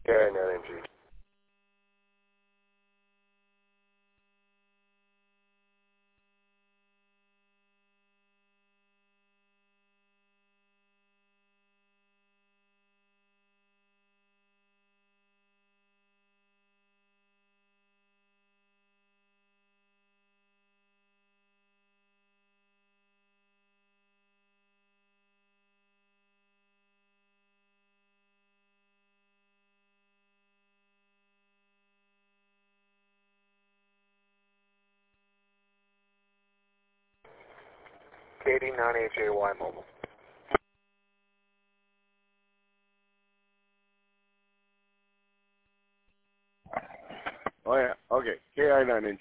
KI9NG. KD9HAY mobile. Oh yeah, okay, KI9NG.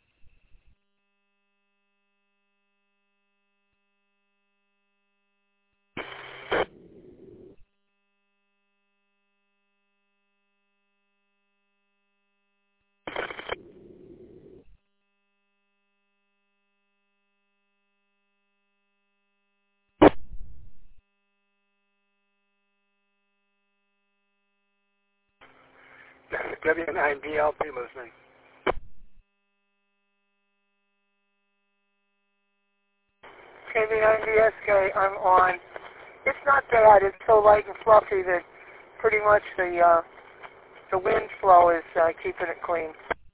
W9BLP listening. KV9VSK, I'm on. It's not bad. It's so light and fluffy that pretty much the wind flow is keeping it clean.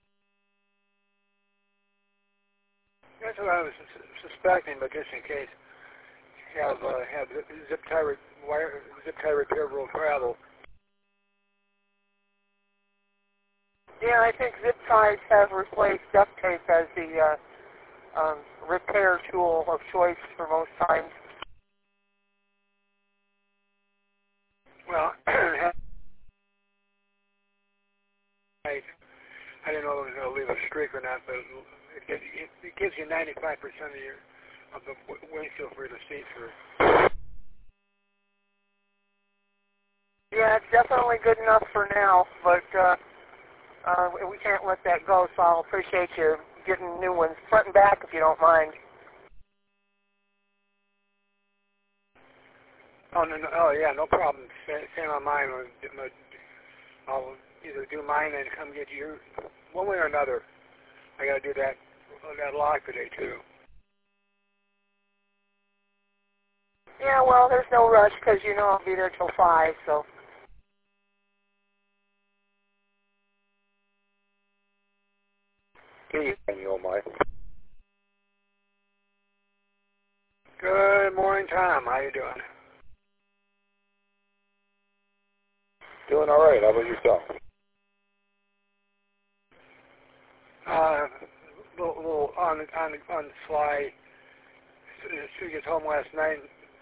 That's what I was suspecting, but just in case, have zip tie repair will travel. Yeah, I think zip ties have replaced duct tape as the repair tool of choice for most times. Well, I didn't know it was going to leave a streak or not, but it gives you 95% of the windshield for you to see through. Yeah, it's definitely good enough for now, but we can't let that go, so I'll appreciate you getting new ones, front and back if you don't mind. Oh, no, oh yeah, no problem. Same on mine. I'll either do mine and come get you one way or another. I got to do that lock today too. Yeah, well, there's no rush because you know I'll be there till 5, so. Good morning, Tom. How you doing? Doing all right. How about yourself? Little on the fly. She gets home last night.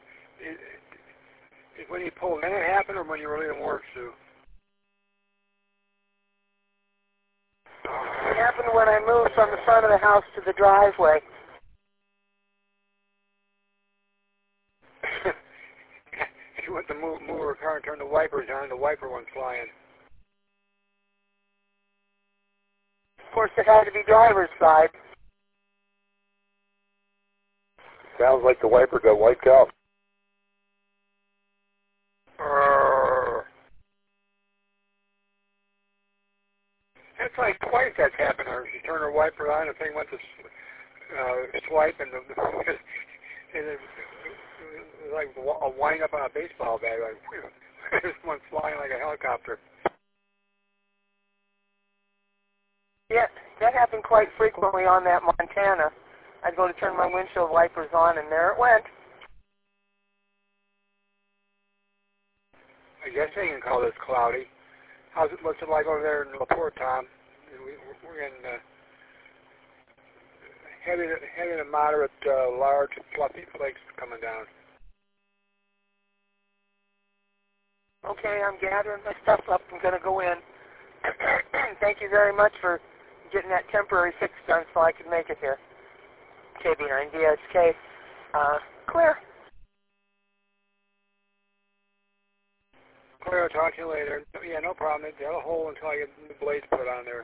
When you pulled in, it happened, or when you were leaving work, Sue? It happened when I moved from the front of the house to the driveway. She went to move her car and turn the wipers on. The wiper went flying. Of course, it had to be driver's side. Sounds like the wiper got wiped out. That's like twice that's happened to her. She turned her wiper on, the thing went to swipe, and it was like a wind up on a baseball bat. Like, it just went flying like a helicopter. Yeah, that happened quite frequently on that Montana. I'd go to turn my windshield wipers on, and there it went. I guess they can call this cloudy. What's it like over there in LaPorte, Tom? We're in heavy to moderate, large, fluffy flakes coming down. Okay, I'm gathering my stuff up. I'm going to go in. Thank you very much for getting that temporary fix done so I could make it here. KB9DSK. Clear. Clear, I'll talk to you later. Yeah, no problem. They have a hole until I get the blades put on there.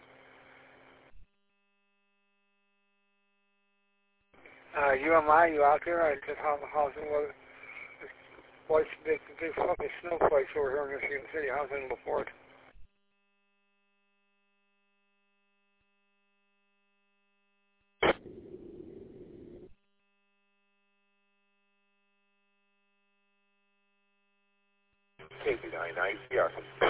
UMI, you out there? How's it? Big fluffy snowflakes over here in Michigan City. How's it in LaPorte? K99, yes.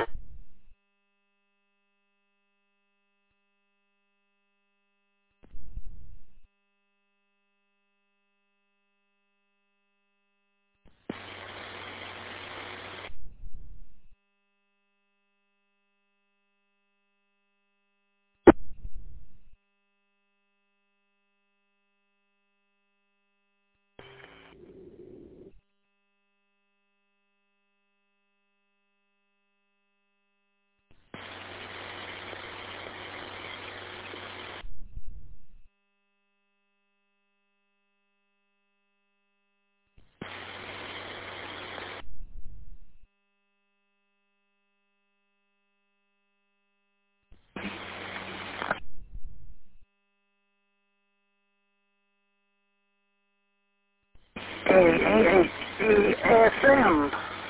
AAHESM.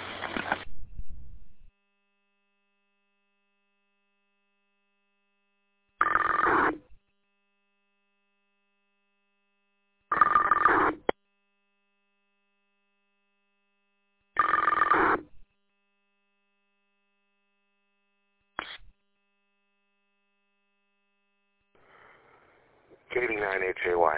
K89HAY.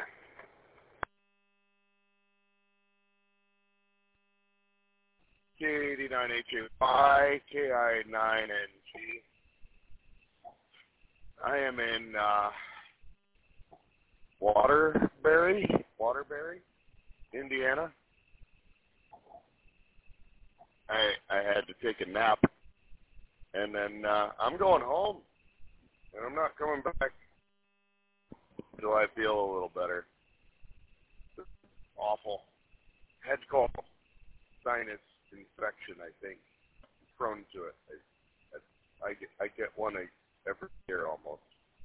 K89HAY, KI9NG. I am in Waterbury, Indiana. I had to take a nap, and then I'm going home, and I'm not coming back until I feel a little better. It's awful. Head cold, sinus infection, I think. I'm prone to it. I get one every year almost.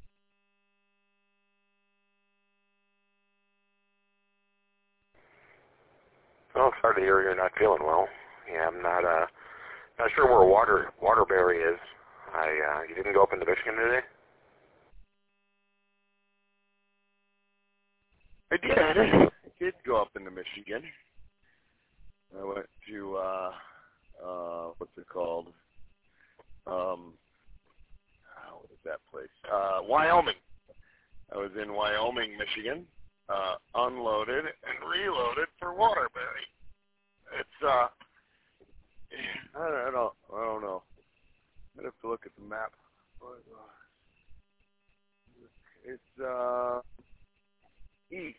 Well, sorry to hear you're not feeling well. Yeah, I'm not sure where Waterbury is. You didn't go up into Michigan today? I did go up into Michigan. I went to what's it called? What is that place? Wyoming. I was in Wyoming, Michigan. Unloaded and reloaded for Waterbury. It's I don't know. I'd have to look at the map. It's east,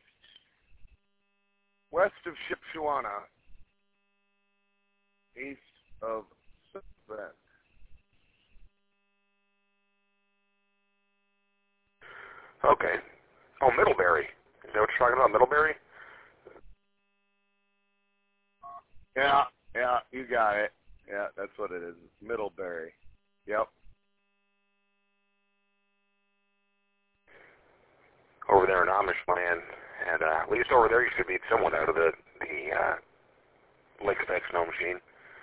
west of Shipshewana, east of South Bend. Okay. Oh, Middlebury. Is that what you're talking about, Middlebury? Yeah, you got it. Yeah, that's what it is. It's Middlebury. Yep. Over there in Amish land, and at least over there you should beat someone out of the Lake Effect snow machine.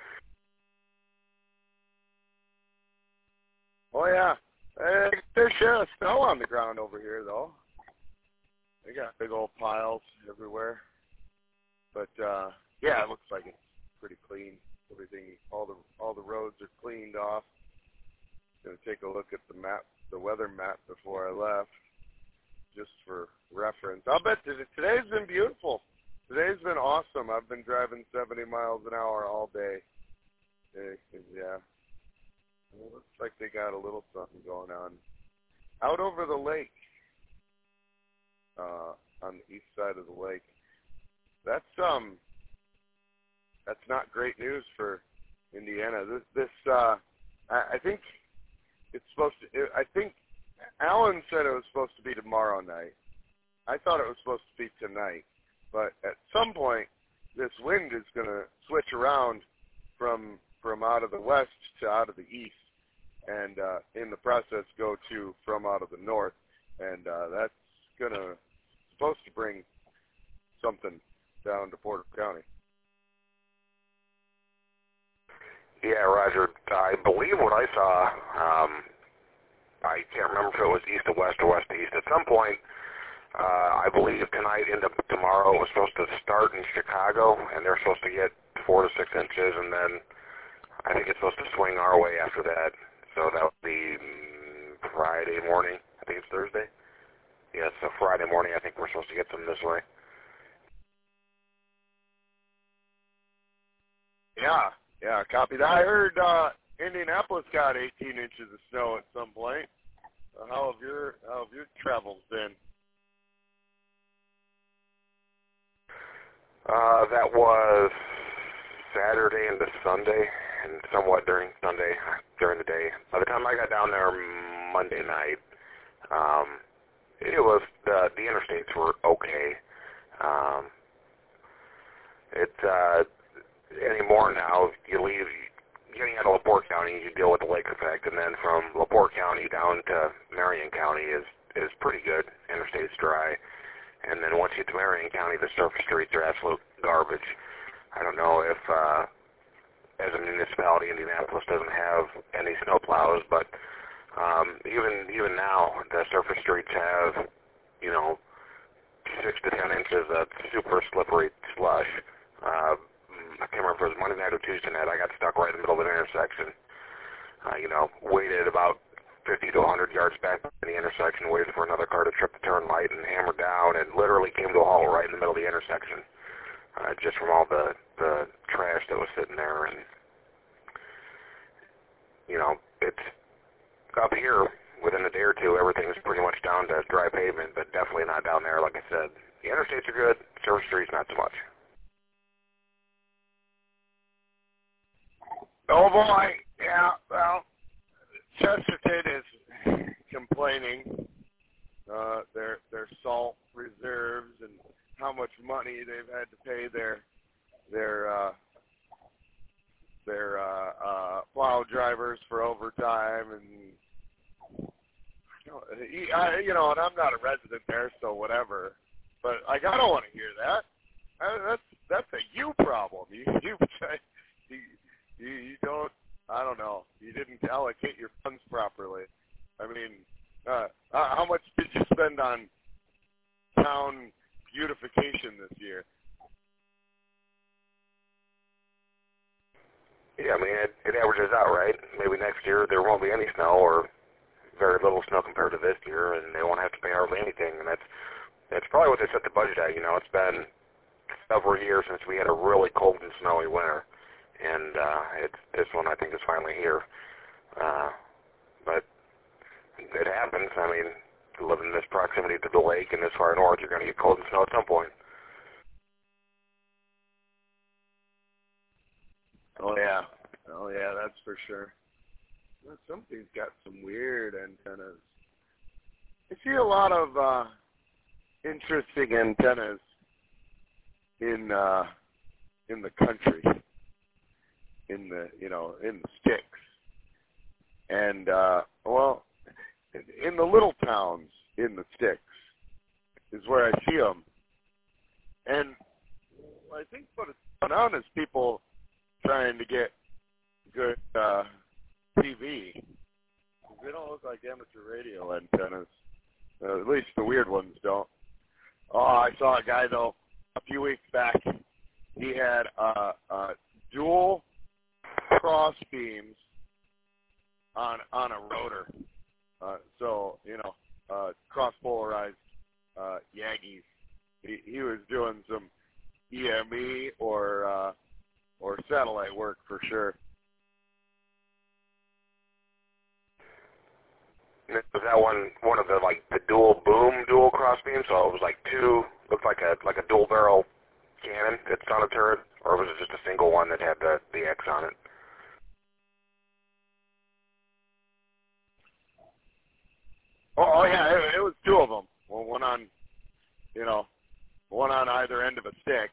Oh yeah, there's share of snow on the ground over here though. They got big old piles everywhere, but yeah, it looks like it's pretty clean. Everything, all the roads are cleaned off. Gonna take a look at the map, the weather map before I left, just for reference. I'll bet today's been beautiful. Today's been awesome. I've been driving 70 miles an hour all day. Yeah. It looks like they got a little something going on out over the lake, on the east side of the lake. That's not great news for Indiana. I think it's supposed to. I think Alan said it was supposed to be tomorrow night. I thought it was supposed to be tonight, but at some point, this wind is going to switch around from out of the west to out of the east, and in the process go to from out of the north, and that's supposed to bring something down to Porter County. Yeah, Roger. I believe what I saw, I can't remember if it was east to west or west to east. At some point, I believe tonight into tomorrow it was supposed to start in Chicago, and they're supposed to get 4 to 6 inches, and then I think it's supposed to swing our way after that. So that would be Friday morning. I think it's Thursday. Yeah, so Friday morning I think we're supposed to get some this way. Yeah, copy that. I heard Indianapolis got 18 inches of snow at some point. How have your travels been? That was Saturday into Sunday, and somewhat during Sunday, during the day. By the time I got down there Monday night, it was the interstates were okay. Anymore now, you leave, getting out of LaPorte County, you deal with the lake effect, and then from LaPorte County down to Marion County is pretty good. Interstate's dry. And then once you get to Marion County, the surface streets are absolute garbage. I don't know if, as a municipality, Indianapolis doesn't have any snow plows, but even now, the surface streets have, 6 to 10 inches of super slippery slush. I can't remember if it was Monday night or Tuesday night. I got stuck right in the middle of an intersection. Waited about 50 to 100 yards back in the intersection, waited for another car to trip the turn light and hammered down, and literally came to a halt right in the middle of the intersection, just from all the trash that was sitting there. And it's up here within a day or two, everything's pretty much down to dry pavement, but definitely not down there. Like I said, the interstates are good, surface streets not so much. Oh boy, yeah. Well, Chesterton is complaining their salt reserves and how much money they've had to pay their plow drivers for overtime, and and I'm not a resident there, so whatever. But I don't want to hear that. That's a you problem. You don't. I don't know. You didn't allocate your funds properly. I mean, how much did you spend on town beautification this year? Yeah, I mean, it averages out, right? Maybe next year there won't be any snow or very little snow compared to this year, and they won't have to pay hardly anything. And that's probably what they set the budget at. It's been several years since we had a really cold and snowy winter. And this one, I think, is finally here. But it happens. I mean, living in this proximity to the lake and this far north, you're going to get cold and snow at some point. Oh, yeah, that's for sure. Well, something's got some weird antennas. I see a lot of interesting antennas in the country. In the sticks, and in the little towns in the sticks is where I see them, and I think what is going on is people trying to get good TV. They don't look like amateur radio antennas. At least the weird ones don't. Oh, I saw a guy though a few weeks back. He had a dual cross beams on a rotor, cross polarized Yankees. He was doing some EME or satellite work for sure. Was that one of the the dual cross beams? So it was looked like a dual barrel cannon that's on a turret, or was it just a single one that had the X on it? Oh yeah, it was two of them. Well, one on either end of a stick,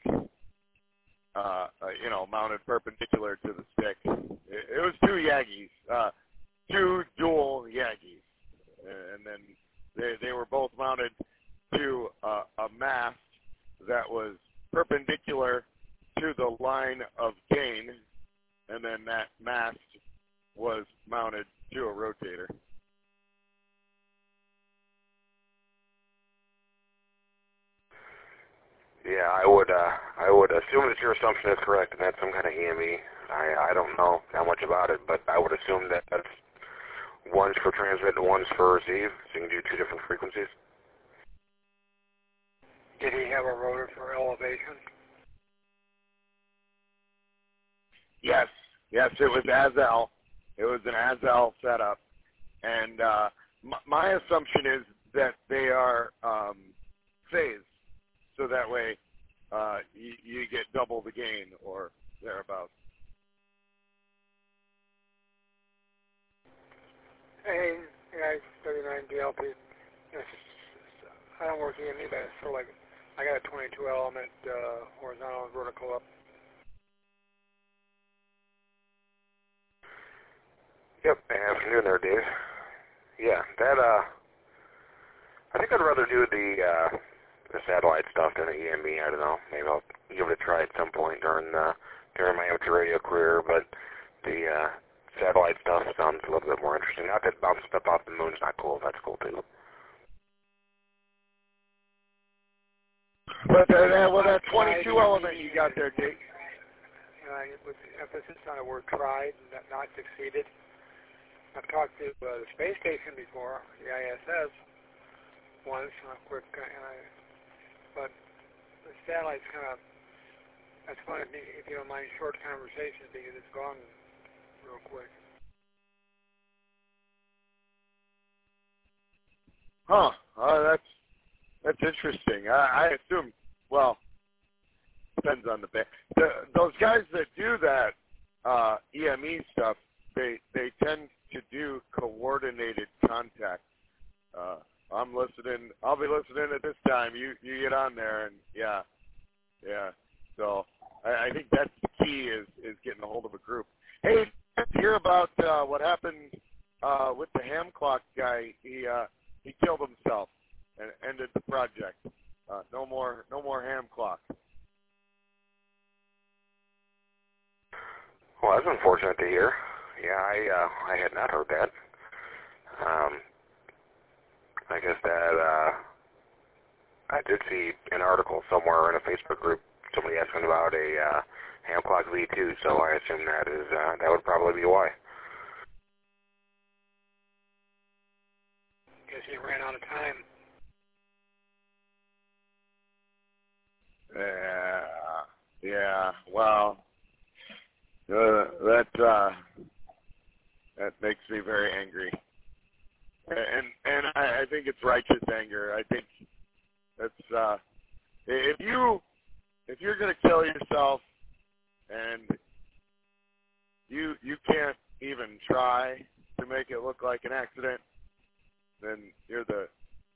mounted perpendicular to the stick. It was two Yankees, two dual Yankees, and then they were both mounted to a mast that was perpendicular to the line of gain, and then that mast was mounted to a rotator. Yeah, I would assume that your assumption is correct, and that's some kind of EME. I don't know how much about it, but I would assume that that's one's for transmit and one's for receive, so you can do two different frequencies. Did he have a rotor for elevation? Yes, it was Azel. It was an Azel setup, and my assumption is that they are phased, so that way you get double the gain or thereabouts. Hey, guys, 39 DLP. I don't work EME, but it's sort of like I got a 22 element horizontal and vertical up. Yep, afternoon there, Dave. Yeah, that I think I'd rather do the satellite stuff than the EME. I don't know. Maybe I'll give it a try at some point during my amateur radio career. But the satellite stuff sounds a little bit more interesting. Not that bouncing stuff off the moon's not cool. That's cool too. But that 22 element you got there, Dick. With emphasis on the word tried, not succeeded. I've talked to the space station before, the ISS, once on a quick, but the satellite's kind of, that's fun if you don't mind short conversations because it's gone real quick. Huh. That's interesting. I assume, well, depends on the band. Those guys that do that EME stuff, they tend to do coordinated contact. I'm listening. I'll be listening at this time. You get on there, and yeah. So I think that's the key is getting a hold of a group. Hey, let's hear about what happened with the ham clock guy. He killed himself and ended the project. No more ham clock. Well, that's unfortunate to hear. Yeah, I had not heard that. I guess that I did see an article somewhere in a Facebook group, somebody asking about a ham clock V2, so I assume that would probably be why. Guess he ran out of time. Yeah. Well, that makes me very angry, and I think it's righteous anger. I think that's if you're going to kill yourself and you can't even try to make it look like an accident, then you're the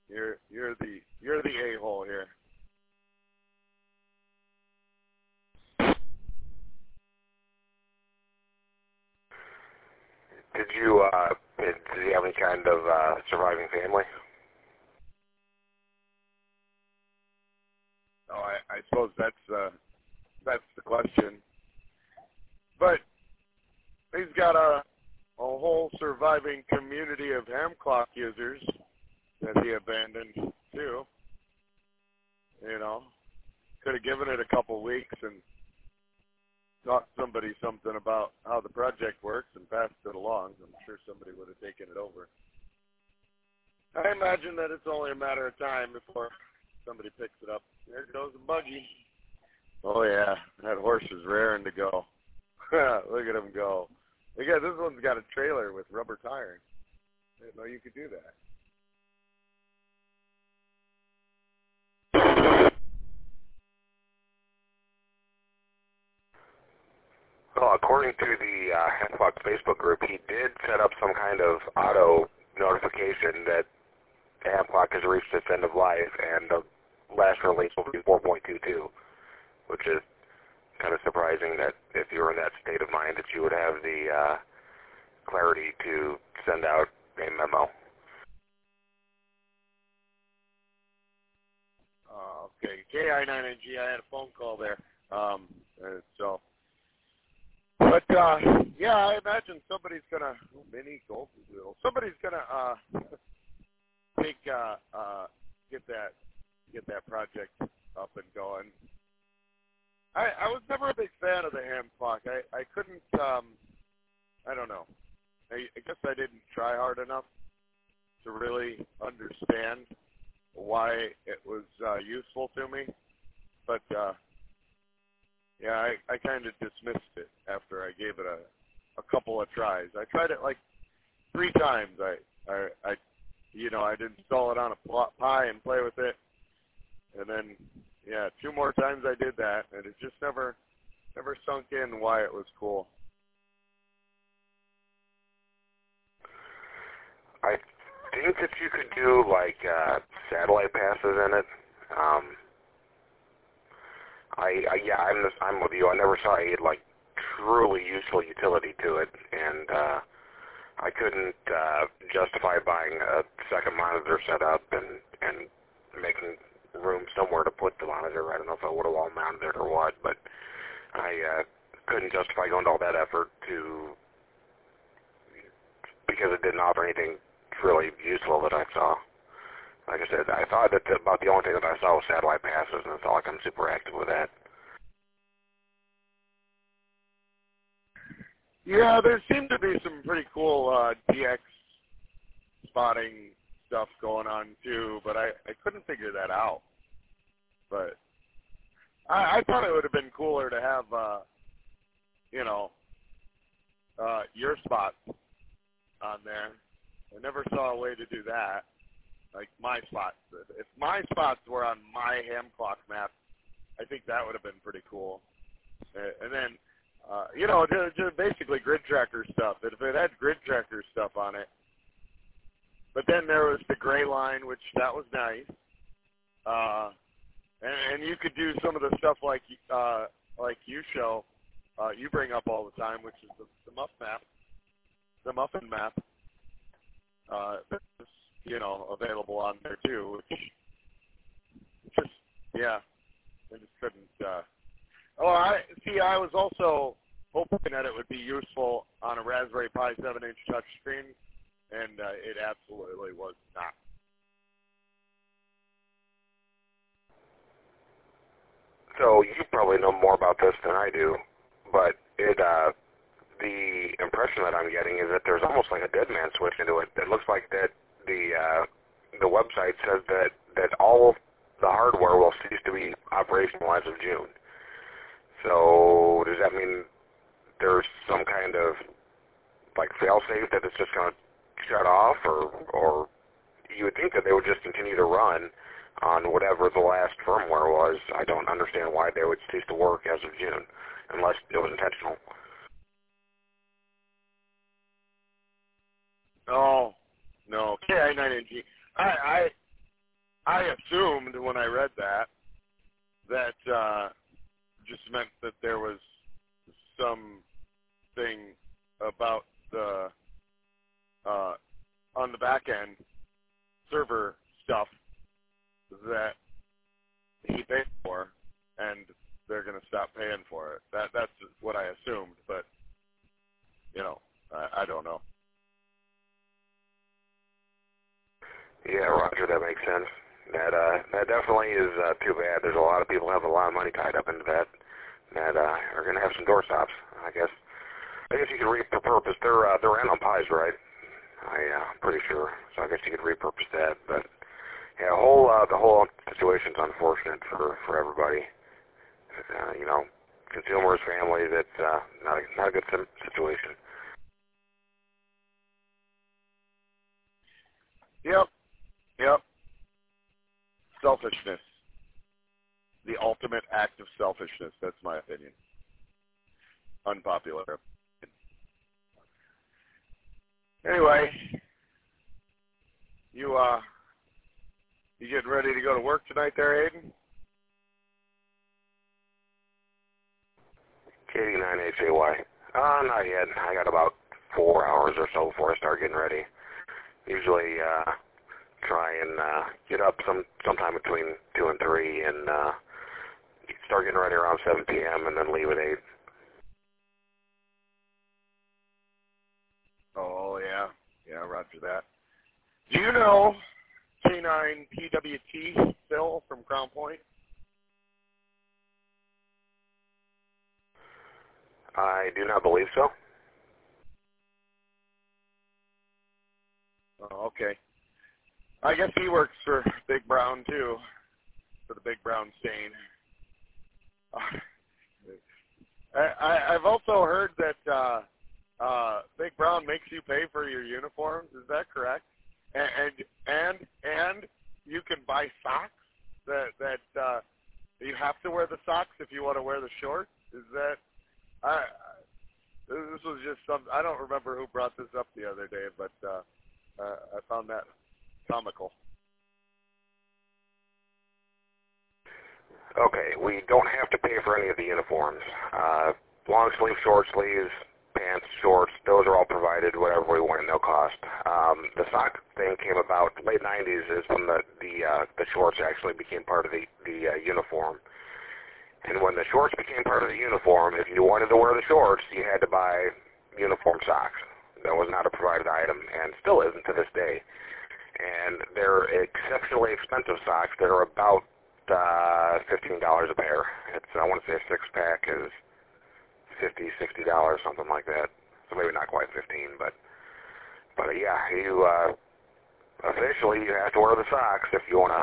a-hole here. Did you have any kind of surviving family? Oh, I suppose that's the question. But he's got a whole surviving community of ham clock users that he abandoned too. You know, could have given it a couple weeks and taught somebody something about how the project works and passed it along. I'm sure somebody would have taken it over. I imagine that it's only a matter of time before somebody picks it up. There goes the buggy. Oh yeah, that horse is raring to go. Look at him go. Look at this one's got a trailer with rubber tires. I didn't know you could do that. Well, according to the ham clock Facebook group, he did set up some kind of auto notification that the ham clock has reached its end of life, and the last release will be 4.22, which is kind of surprising that if you were in that state of mind that you would have the clarity to send out a memo. Okay, KI9NG, I had a phone call there. But yeah, I imagine somebody's gonna somebody's gonna get that project up and going. I was never a big fan of the ham clock. I couldn't, I don't know. I guess I didn't try hard enough to really understand why it was useful to me. But, yeah, I kind of dismissed it after I gave it a couple of tries. I tried it like 3 times. I'd install it on a Pi and play with it. And then, yeah, 2 more times I did that, and it just never sunk in why it was cool. I think that you could do like satellite passes in it. I'm with you. I never saw a like truly useful utility to it, and I couldn't justify buying a second monitor setup and making room somewhere to put the monitor. I don't know if I would have wall mounted it or what, but I couldn't justify going to all that effort because it didn't offer anything really useful that I saw. Like I said, I thought that about the only thing that I saw was satellite passes, and it's not like I'm super active with that. Yeah, there seemed to be some pretty cool DX spotting stuff going on too, but I couldn't figure that out. But I thought it would have been cooler to have, your spots on there. I never saw a way to do that. Like my spots. If my spots were on my ham clock map, I think that would have been pretty cool. And then, just basically grid tracker stuff. If it had grid tracker stuff on it. But then there was the gray line, which that was nice. And you could do some of the stuff like you show, you bring up all the time, which is the muffin map. That's, available on there too, which just, yeah, I just couldn't, I was also hoping that it would be useful on a Raspberry Pi 7-inch touchscreen, and it absolutely was not. So you probably know more about this than I do, but the impression that I'm getting is that there's almost like a dead man switch into it. It looks like that the website says that all of the hardware will cease to be operational as of June. So does that mean there's some kind of like fail-safe that it's just going to shut off, or you would think that they would just continue to run on whatever the last firmware was? I don't understand why they would cease to work as of June, unless it was intentional. No, KI9NG. I assumed when I read that just meant that there was something about the on the back end server stuff that he paid for, and they're going to stop paying for it. That's what I assumed, but I don't know. Yeah, Roger, that makes sense. That definitely is too bad. There's a lot of people who have a lot of money tied up into that are going to have some doorstops, I guess. I guess you could repurpose. They're ran on Pies, right? I'm pretty sure. So I guess you could repurpose that. But yeah, the whole situation's unfortunate for everybody. Consumers, families. It's not a good situation. Yep. Selfishness. The ultimate act of selfishness. That's my opinion. Unpopular. Anyway, you getting ready to go to work tonight there, Aiden? KD9HAY. Not yet. I got about 4 hours or so before I start getting ready. Usually try and get up sometime between 2 and 3 and start getting ready around 7 p.m. and then leave at 8. Oh, yeah. Yeah, roger that. Do you know K9PWT Phil from Crown Point? I do not believe so. Oh, okay. I guess he works for Big Brown too, for the Big Brown stain. I've also heard that Big Brown makes you pay for your uniforms. Is that correct? And you can buy socks that you have to wear the socks if you want to wear the shorts. Is that? This was just some. I don't remember who brought this up the other day, but I found that comical. Okay, we don't have to pay for any of the uniforms. Long sleeve, short sleeves, pants, shorts, those are all provided, whatever we want, no cost. The sock thing came about late 90s is when the shorts actually became part of the uniform. And when the shorts became part of the uniform, if you wanted to wear the shorts, you had to buy uniform socks. That was not a provided item, and still isn't to this day. And they're exceptionally expensive socks that are about $15 a pair. I want to say a six-pack is $50, $60, something like that. So maybe not quite 15, but yeah, you officially you have to wear the socks if you wanna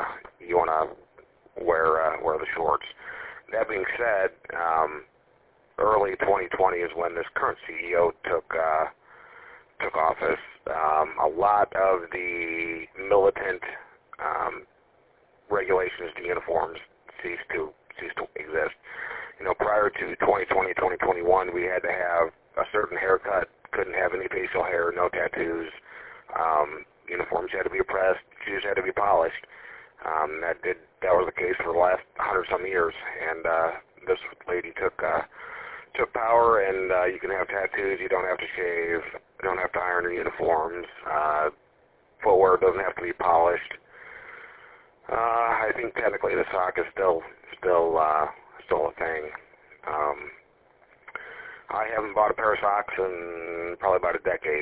wear the shorts. That being said, early 2020 is when this current CEO took office. A lot of the militant regulations to uniforms ceased to exist. You know, prior to 2020, 2021, we had to have a certain haircut, couldn't have any facial hair, no tattoos. Uniforms had to be pressed, shoes had to be polished. That was the case for the last 100-some years, and this lady took power, and you can have tattoos, you don't have to shave, you don't have to iron your uniforms, footwear doesn't have to be polished. I think technically the sock is still a thing. I haven't bought a pair of socks in probably about a decade.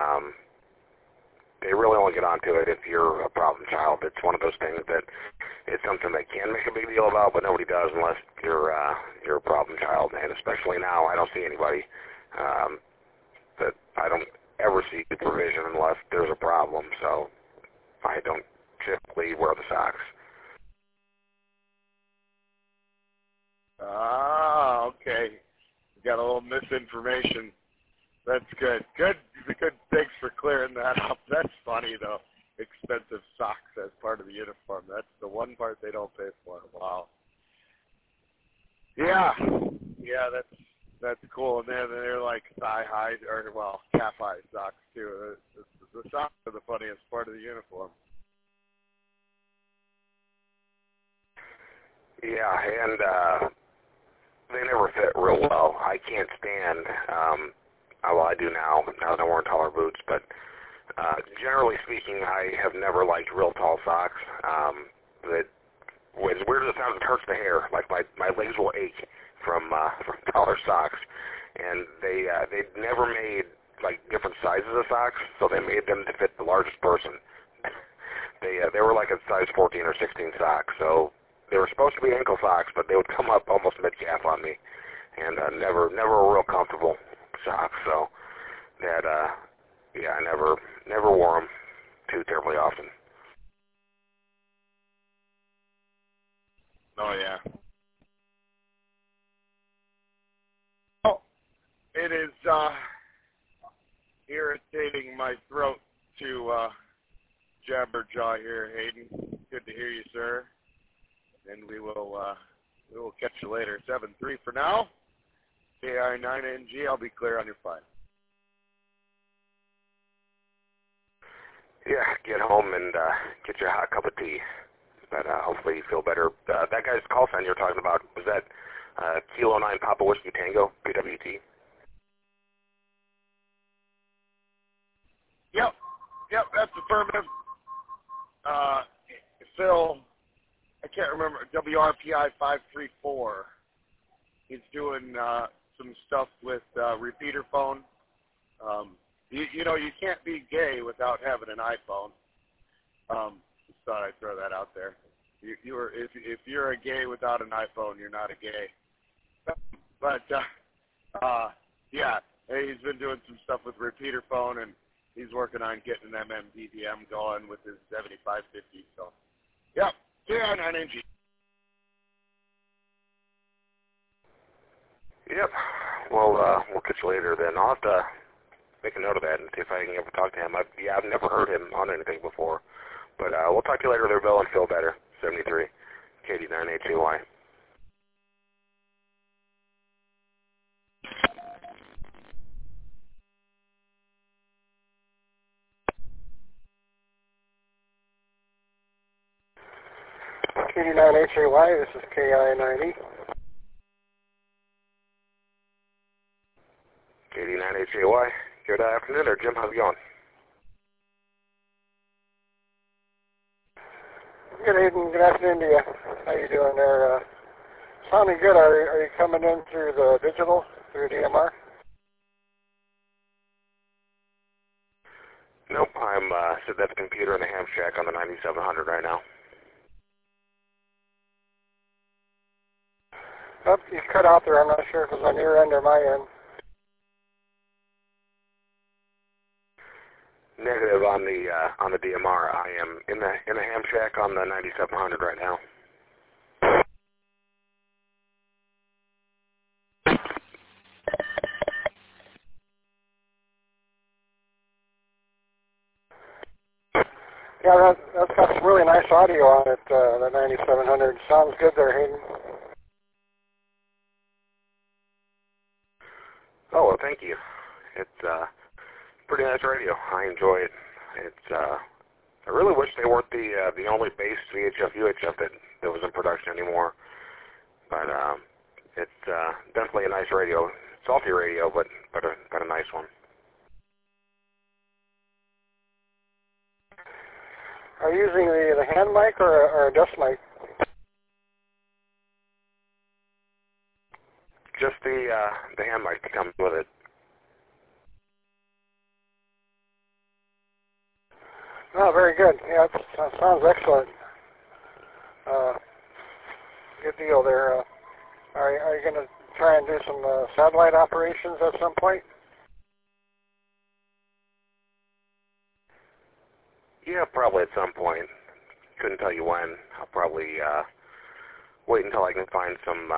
They really only get onto it if you're a problem child. It's one of those things that it's something they can make a big deal about, but nobody does unless you're a problem child. And especially now, I don't see anybody that I don't ever see supervision unless there's a problem. So I don't typically wear the socks. Ah, okay. You got a little misinformation. That's good. Good. Thanks for clearing that up. That's funny, though. Expensive socks as part of the uniform. That's the one part they don't pay for. Wow. Yeah. Yeah, that's cool. And then they're like thigh-high, or, well, calf-high socks, too. The socks are the funniest part of the uniform. Yeah, and they never fit real well. I can't stand, well, I do now that I'm wearing taller boots, but generally speaking, I have never liked real tall socks. As weird as it sounds, it hurts the hair. Like my legs will ache from taller socks, and they never made like different sizes of socks, so they made them to fit the largest person. They were like a size 14 or 16 socks, so they were supposed to be ankle socks, but they would come up almost mid-calf on me, and never a real comfortable sock. So that yeah, I never wore them too terribly often. Oh yeah. Oh, it is irritating my throat to jabberjaw here, Hayden. Good to hear you, sir. And we will catch you later. 7-3 for now. KI9NG. I'll be clear on your file. Yeah, get home and get your hot cup of tea. But hopefully you feel better. That guy's call sign you're talking about, was that Kilo 9 Papa Whiskey Tango, PWT? Yep, that's affirmative. Phil, I can't remember, WRPI 534. He's doing some stuff with repeater phone. You know, you can't be gay without having an iPhone. Just thought I'd throw that out there. If you're a gay without an iPhone, you're not a gay. But Yeah, he's been doing some stuff with repeater phone, and he's working on getting an MMDDM going with his 7550. So, yeah, KI9NG. Yep. Well, we'll catch you later then. I'll have to make a note of that and see if I can ever talk to him. I've never heard him on anything before. But we'll talk to you later there, Bill, and feel better. 73, KD9HAY. KD9HAY, this is KI9E. KD9HAY. Good afternoon there, Jim. How's it going? Good evening, good afternoon to you. How you doing there? Sounding good. Are you coming in through the digital, through DMR? Nope, I'm sitting at the computer in the ham shack on the 9700 right now. Oh, you cut out there. I'm not sure if it was on your end or my end. Negative on the DMR. I am in the ham shack on the 9700 right now. Yeah, that's got some really nice audio on it, the 9700. Sounds good there, Hayden. Oh, well, thank you. It's pretty nice radio. I enjoy it. It's I really wish they weren't the only base VHF UHF that was in production anymore. But it's definitely a nice radio. Salty radio, but a nice one. Are you using the hand mic or a desk mic? Just the hand mic that comes with it. Oh, very good. Yeah, that sounds excellent. Good deal there. Are you going to try and do some satellite operations at some point? Yeah, probably at some point. Couldn't tell you when. I'll probably wait until I can find some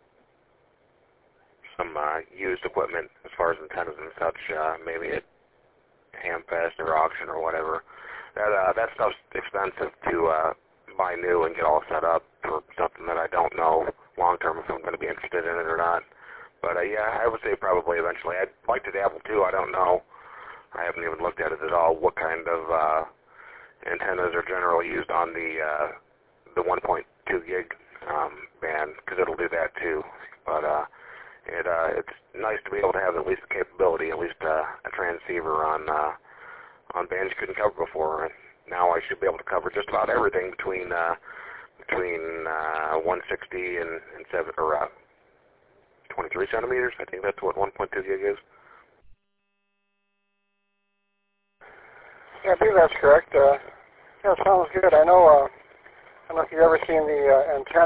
used equipment as far as antennas and such, maybe at Hamfest or auction or whatever. That stuff's expensive to buy new and get all set up for something that I don't know long term if I'm going to be interested in it or not. But yeah, I would say probably eventually. I'd like to dabble too. I don't know. I haven't even looked at it at all. What kind of antennas are generally used on the 1.2 gig band, because it'll do that too. But it's nice to be able to have at least the capability, at least a transceiver on bands you couldn't cover before. And now I should be able to cover just about everything between 160 and 23 centimeters. I think that's what 1.2 gig is. Yeah, I believe that's correct. Yeah, sounds good. I know if you've ever seen the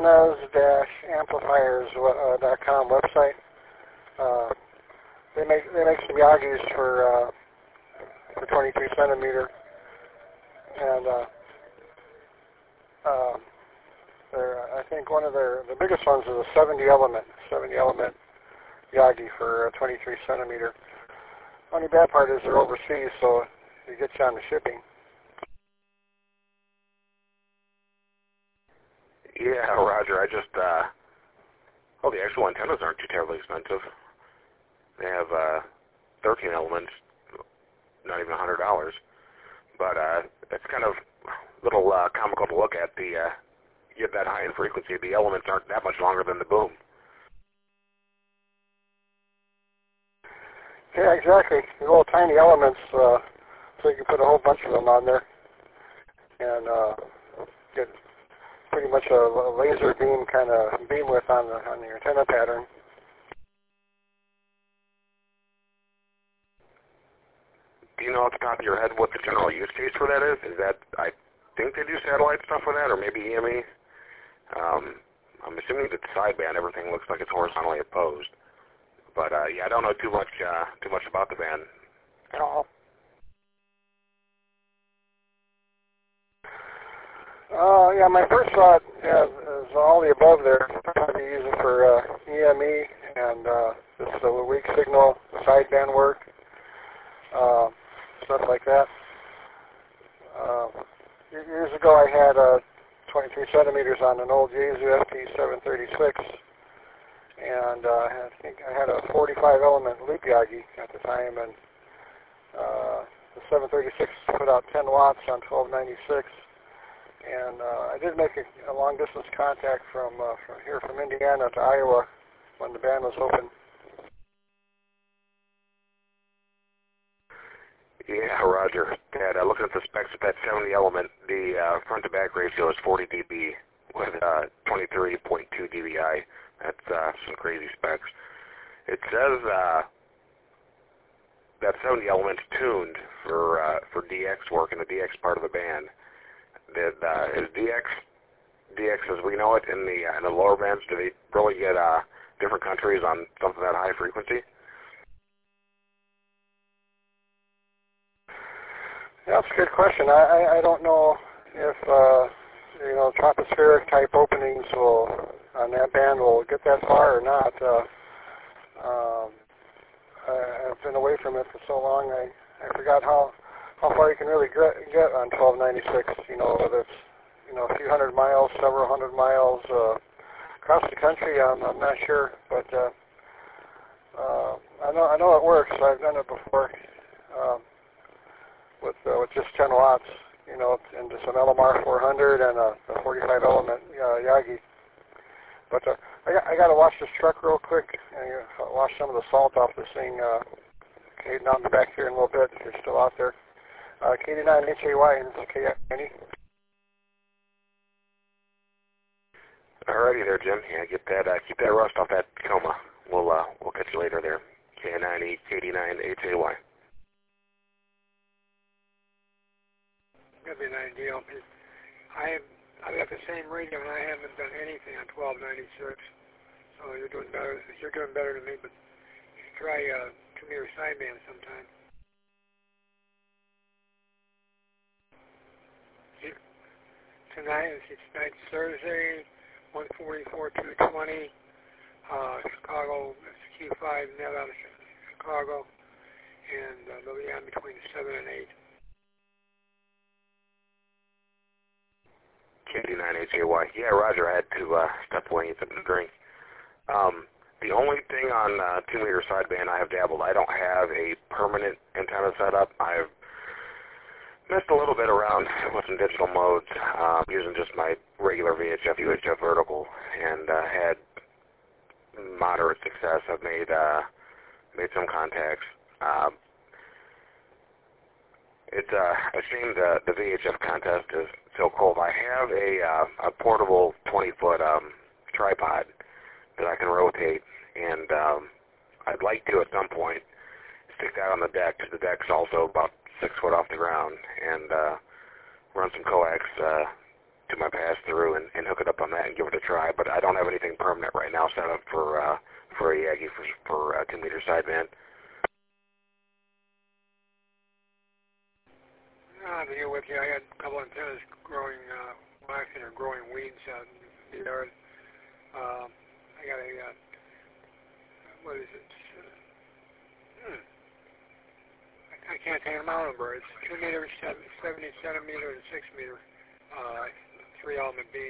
antennas-amplifiers.com website. They make some Yagis for 23 centimeter, and I think one of the biggest ones is a 70 element Yagi for 23 centimeter. Only bad part is they're overseas, so it gets you on the shipping. Yeah, Roger. I just the actual antennas aren't too terribly expensive. They have 13 elements, not even $100. But it's kind of a little comical to look at. You get that high in frequency, the elements aren't that much longer than the boom. Yeah, exactly. The little tiny elements, so you can put a whole bunch of them on there and get pretty much a laser beam kind of beam width on the antenna pattern. Do you know off the top of your head what the general use case for that is? Is that, I think they do satellite stuff with that, or maybe EME? I'm assuming that the sideband, everything looks like it's horizontally opposed. But yeah, I don't know too much about the band at all. Yeah, my first thought is all the above there. Probably use it for EME and just the weak signal sideband work, stuff like that. Years ago, I had 23 centimeters on an old Yaesu FT736, and I think I had a 45 element loop Yagi at the time, and the 736 put out 10 watts on 1296. And I did make a long-distance contact from Indiana to Iowa when the band was open. Yeah, Roger. And looking at the specs of that 70 element, the front-to-back ratio is 40 dB with 23.2 dBi. That's some crazy specs. It says that 70 element's tuned for DX work in the DX part of the band. Is DX as we know it in the lower bands? Do they really get different countries on something that high frequency? Yeah, that's a good question. I don't know if tropospheric type openings on that band will get that far or not. I've been away from it for so long. I forgot how far you can really get on 1296, whether it's, a few hundred miles, several hundred miles, across the country, I'm not sure, but I know it works. I've done it before, with just 10 watts, into some LMR 400 and a 45 element Yagi. But I got to wash this truck real quick and wash some of the salt off this thing. Caden, I'll be back here in a little bit if you're still out there. KD9 HAY, and it's KINE. Alrighty there, Jim. Yeah, keep that rust off that coma. We'll catch you later there. KINE, KD9 HAY. That'd be an ideal. I've got the same radio and I haven't done anything on 1296. So you're doing better. You're doing better than me, but you should try 2-meter sideband sometime. Tonight, tonight's Thursday, 144-220, Chicago, Q5, net out of Chicago, and they'll be on between 7 and 8. KD9 HAY. Yeah, Roger, I had to step away and get something to drink. The only thing on 2-meter sideband I have dabbled, I don't have a permanent antenna set up. I've messed a little bit around with some digital modes, using just my regular VHF, UHF vertical, and had moderate success. I've made some contacts. It's a shame the VHF contest is so cold. I have a portable 20-foot tripod that I can rotate, and I'd like to at some point stick that on the deck, because the deck's also about 6 foot off the ground, and run some coax to my pass-through and hook it up on that and give it a try. But I don't have anything permanent right now set up for a Yagi for 2-meter sideband. I'm here with you. I got a couple antennas growing weeds out in the yard. I got a, what is it? I can't take them out number. It's 2 meters, 70 centimeter, and 6 meter, 3 element beam.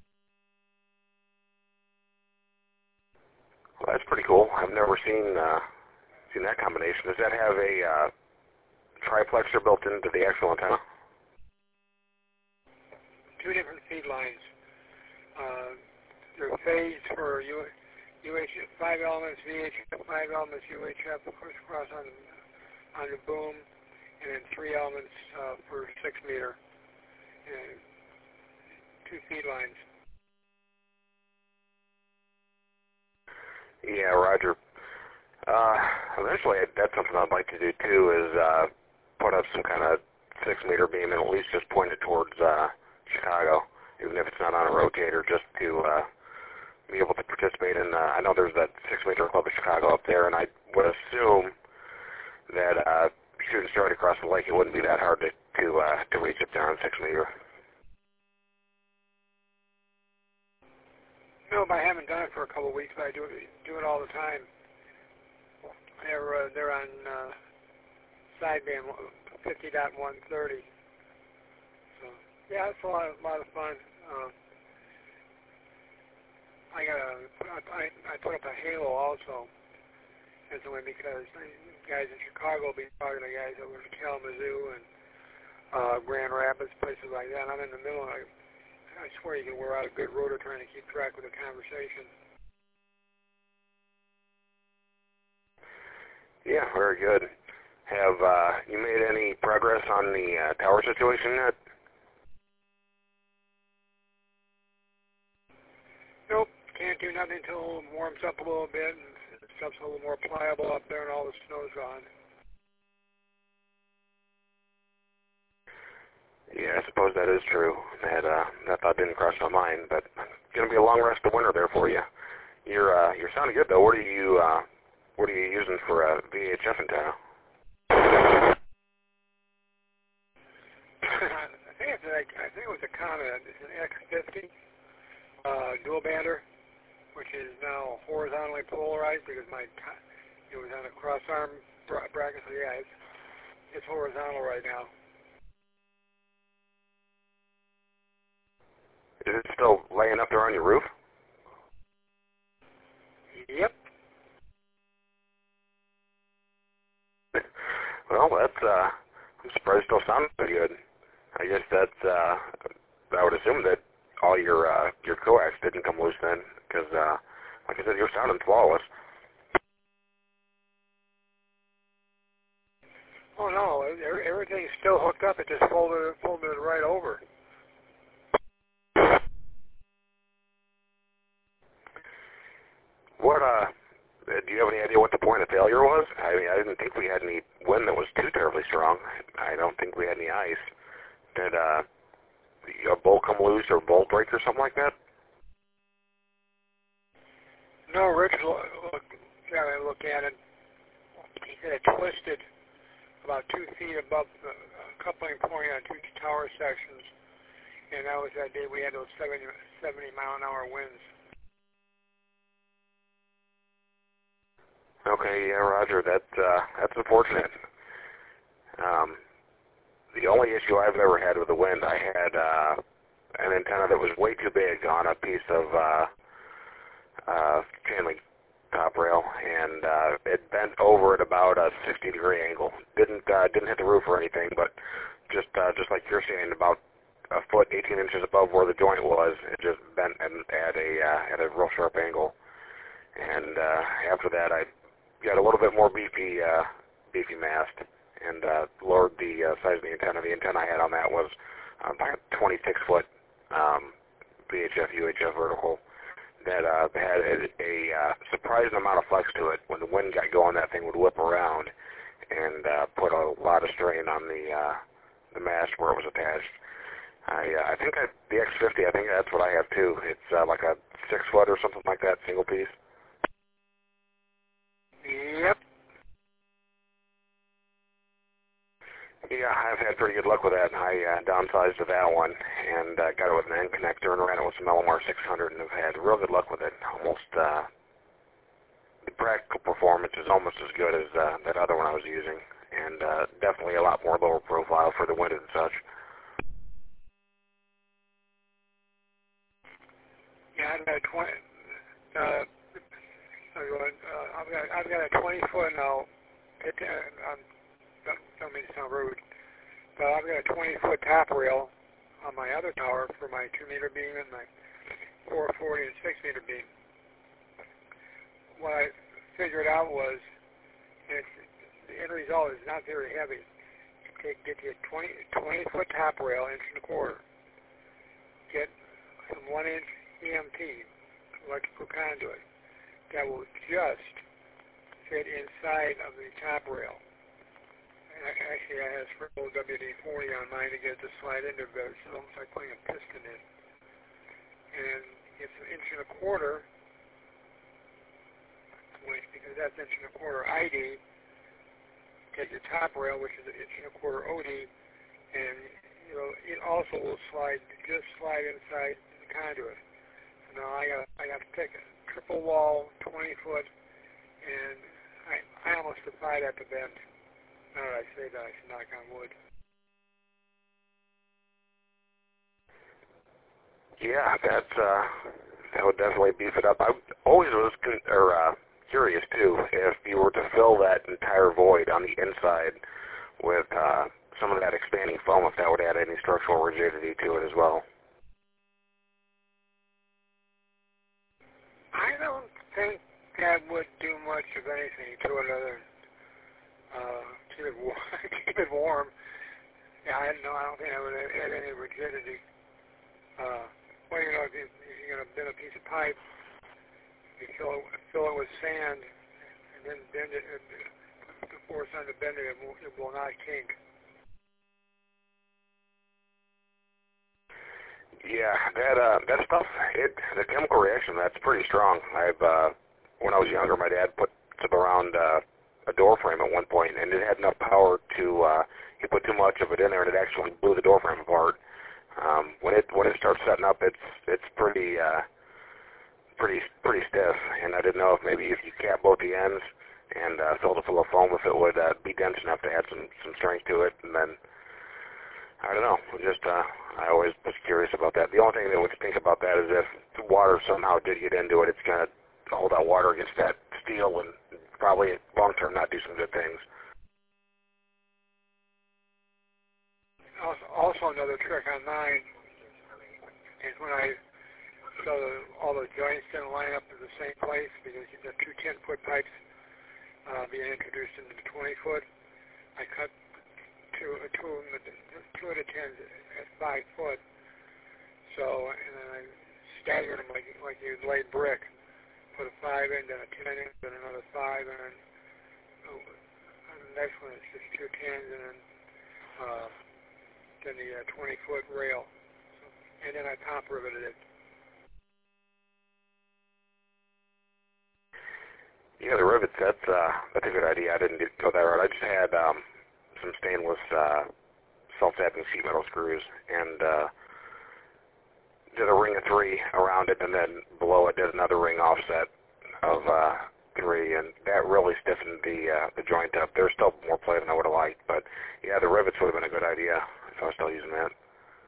Well, that's pretty cool. I've never seen that combination. Does that have a triplexer built into the actual antenna? 2 different feed lines. They're phased for UHF 5 elements, VHF 5 elements, UHF cross on the boom, and then 3 elements for 6 meter. And 2 feed lines. Yeah, Roger. Eventually, that's something I'd like to do too. Is put up some kind of 6-meter beam and at least just point it towards Chicago, even if it's not on a rotator, just to be able to participate in. I know there's that 6-meter club in Chicago up there, and I would assume that shooting straight across the lake, it wouldn't be that hard to reach up there on 6-meter. No, but I haven't done it for a couple of weeks, but I do it all the time. They're on sideband 50.130. So yeah, it's a lot of fun. I put up a halo also. That's only because guys in Chicago will be talking to guys over in Kalamazoo and Grand Rapids, places like that. I'm in the middle. I swear you can wear out a good rotor trying to keep track of the conversation. Yeah, very good. Have you made any progress on the tower situation yet? Nope, can't do nothing until it warms up a little bit and stuff's a little more pliable up there and all the snow's gone. Yeah, I suppose that is true. That thought didn't cross my mind, but it's gonna be a long rest of winter there for you. You're sounding good though. What are you using for VHF in town? I think it was a Comet. It's an X50 dual bander, which is now horizontally polarized because it was on a cross arm bracket. So yeah, it's horizontal right now. Is it still laying up there on your roof? Yep. Well, I'm surprised it still sounds so good. I guess I would assume that all your coax didn't come loose then, because like I said, you're sounding flawless. Oh no, everything's still hooked up. It just folded it right over. What do you have any idea what the point of failure was? I mean, I didn't think we had any wind that was too terribly strong. I don't think we had any ice. Did a bolt come loose or bolt break or something like that? No, Rich looked at it. He said it twisted about 2 feet above the coupling point on 2 tower sections, and that was that day we had those 70 mile an hour winds. Okay, yeah, Roger. That's unfortunate. The only issue I've ever had with the wind, I had an antenna that was way too big on a piece of chain link top rail, and it bent over at about a 60-degree angle. Didn't hit the roof or anything, but just like you're saying, about a foot, 18 inches above where the joint was, it just bent and at a real sharp angle. And after that, I got a little bit more beefy mast and lowered the size of the antenna. The antenna I had on that was about a 26-foot VHF UHF vertical that had a surprising amount of flex to it. When the wind got going, that thing would whip around and put a lot of strain on the mast where it was attached. I think the X50, I think that's what I have too. It's like a 6-foot or something like that, single piece. Yep. Yeah, I've had pretty good luck with that. I downsized to that one and got it with an end connector and ran it with some LMR 600 and have had real good luck with it. Almost, the practical performance is almost as good as that other one I was using, and definitely a lot more lower profile for the wind and such. Yeah, I've got I've got a 20-foot now. Don't mean to sound rude, but I've got a 20-foot top rail on my other tower for my 2-meter beam and my 440 and 6-meter beam. What I figured out was, the end result is not very heavy. Get you a 20-foot top rail, 1.25 inches. Get some 1-inch EMT, electrical conduit, that will just fit inside of the top rail. Actually, I have a WD-40 on mine to get it to slide into it. It's almost like putting a piston in. And it's an 1.25 inches winch because that's 1.25 ID. Take your top rail, which is 1.25 OD, and it also will just slide inside the conduit. So now I got to pick a triple wall, 20 foot, and I almost defied at the bend. Now that I say that, I should knock on wood. Yeah, that would definitely beef it up. I always was curious too if you were to fill that entire void on the inside with some of that expanding foam, if that would add any structural rigidity to it as well. I don't think that would do much of anything to it other than keep it warm. Yeah, I don't think that would add any rigidity. Well, if you're going to bend a piece of pipe, you fill it with sand, and then bend it, force on to bend it, it will not kink. Yeah, that stuff, the chemical reaction, that's pretty strong. When I was younger, my dad put some around a door frame at one point, and it had enough power to, he put too much of it in there, and it actually blew the door frame apart. When it starts setting up, it's pretty stiff, and I didn't know if maybe if you cap both the ends and filled it full of foam, if it would be dense enough to add some strength to it. And then I don't know, I always was curious about that. The only thing that would think about that is if the water somehow did get into it, it's going to hold that water against that steel and probably long term not do some good things. Also another trick on mine is when all the joints didn't line up in the same place because you have two 10-foot pipes being introduced into the 20-foot. I cut two of the 10s at 5 foot. So, and then I staggered them like you'd lay brick. Put a 5 in, then a 10 in, then another 5, and then the next one is just two 10s, and then the 20-foot rail. And then I top riveted it. Yeah, the rivets, that's a good idea. I didn't go that route. I just had some stainless self-tapping sheet metal screws and did a ring of 3 around it, and then below it did another ring offset of 3, and that really stiffened the joint up. There's still more play than I would have liked, but yeah, the rivets would have been a good idea if I was still using that.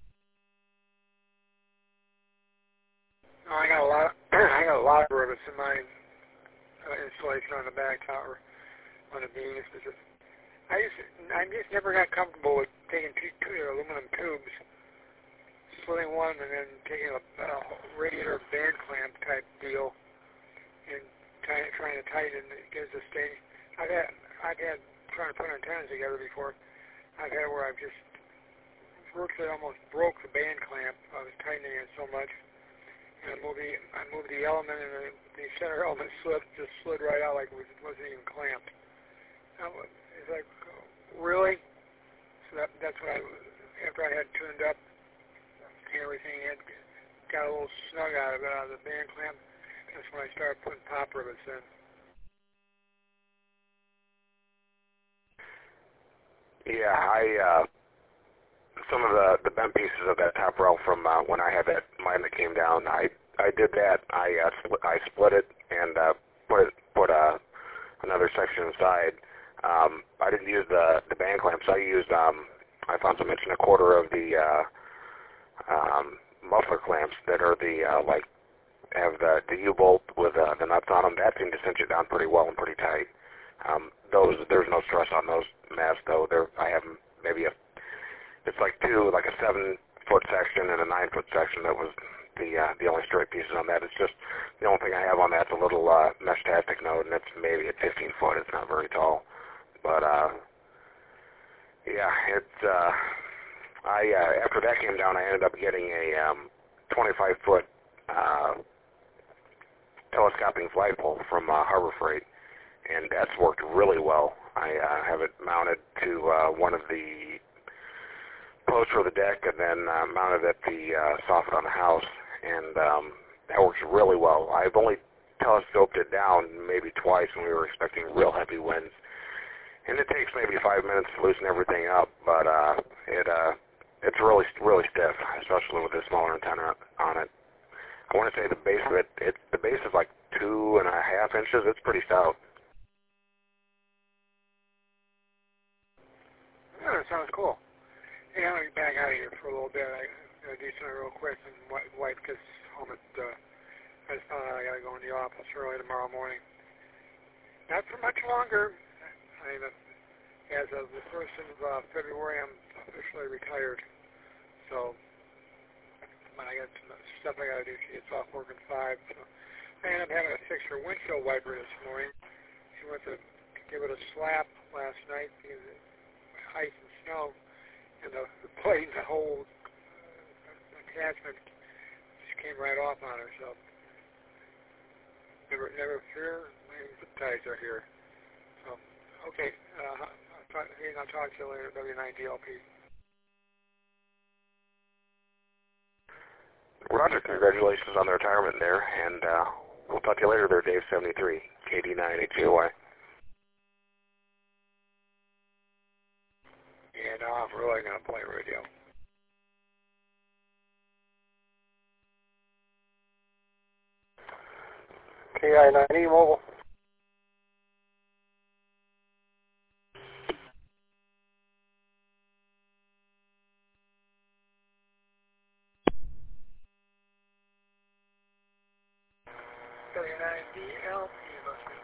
I got a lot of rivets in my installation on the back tower, on the beams. I just never got comfortable with taking two aluminum tubes, slitting one, and then taking a radiator band clamp type deal and trying to tighten it gives a stain. I've had trying to put antennas together before. I've had it where I've just virtually almost broke the band clamp. I was tightening it so much. And I moved the element, and the center element slid right out like it wasn't even clamped. It's like, really? So that's what after I had tuned up and everything, it got a little snug out of the band clamp. That's when I started putting pop rivets in. Yeah, some of the bent pieces of that top rail from when I had that mine that came down, I did that. I split it and put another section inside. I didn't use the band clamps. I used I found some 1.25 of the muffler clamps that are the like have the U-bolt with the nuts on them. That seemed to cinch it down pretty well and pretty tight. There's no stress on those masts though. I have maybe it's like a 7-foot section and a 9-foot section that was the only straight pieces on that. It's just the only thing I have on that's a little mesh tastic node, and it's maybe at 15 foot. It's not very tall, but yeah, it's after that came down, I ended up getting a 25-foot telescoping flagpole from Harbor Freight, and that's worked really well. I have it mounted to one of the posts for the deck, and then mounted at the soffit on the house, and that works really well. I've only telescoped it down maybe twice when we were expecting real heavy winds. And it takes maybe 5 minutes to loosen everything up, but it's really stiff, especially with the smaller antenna on it. I want to say the base of it, the base is like 2.5 inches. It's pretty stout. Yeah, that sounds cool. Hey, I'm going to back out of here for a little bit. I'm going to do something real quick, and White gets home at, I just found out I got to go in the office early tomorrow morning. Not for much longer. As of the 1st of February, I'm officially retired. So, when I got some stuff I got to do, she gets off work at 5. So, I ended up having a fixture windshield wiper this morning. She went to give it a slap last night because of ice and snow, and the plate, the whole attachment just came right off on her. So, never fear, my zip ties are here. So, okay, I'll talk to you later, W9DLP. Roger, congratulations on the retirement there, and we'll talk to you later there, Dave 73, KD9HAY. Yeah, no, I'm really going to play radio. KI-90 mobile. W9DLP listening.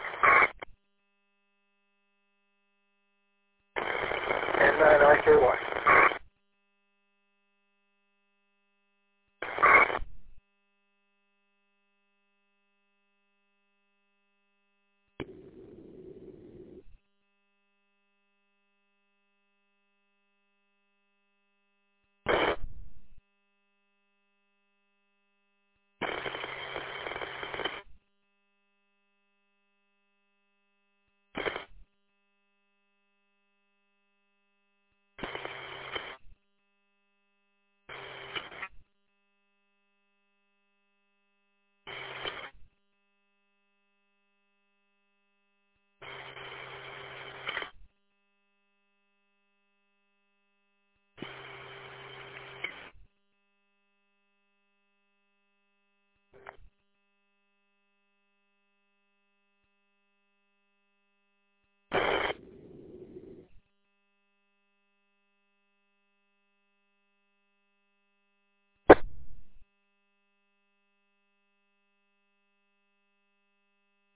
And 9IKY.